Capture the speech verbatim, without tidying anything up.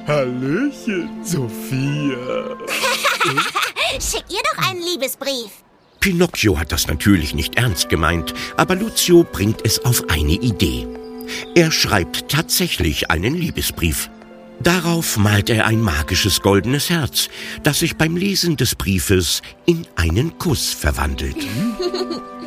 Hallöchen, Sophia. Schick ihr doch einen Liebesbrief. Pinocchio hat das natürlich nicht ernst gemeint, aber Lucio bringt es auf eine Idee. Er schreibt tatsächlich einen Liebesbrief. Darauf malt er ein magisches goldenes Herz, das sich beim Lesen des Briefes in einen Kuss verwandelt.